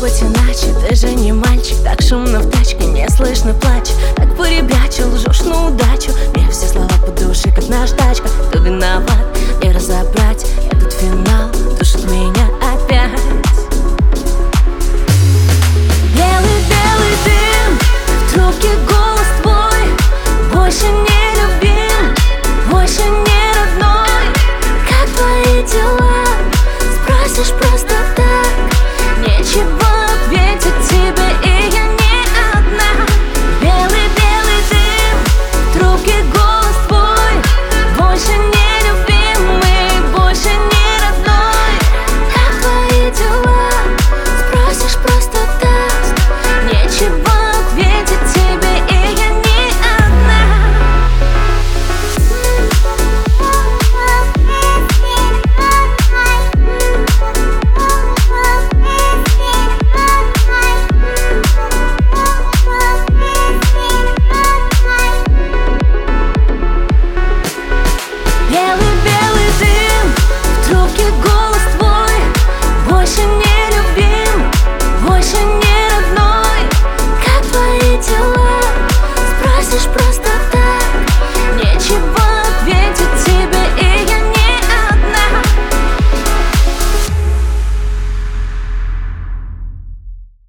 быть иначе, ты же не мальчик. Так шумно в тачке, не слышно плач. Так поребячил, лжешь на удачу. Мне все слова по душе, как наждачка. Кто виноват, не разобрать. Этот финал душит меня опять.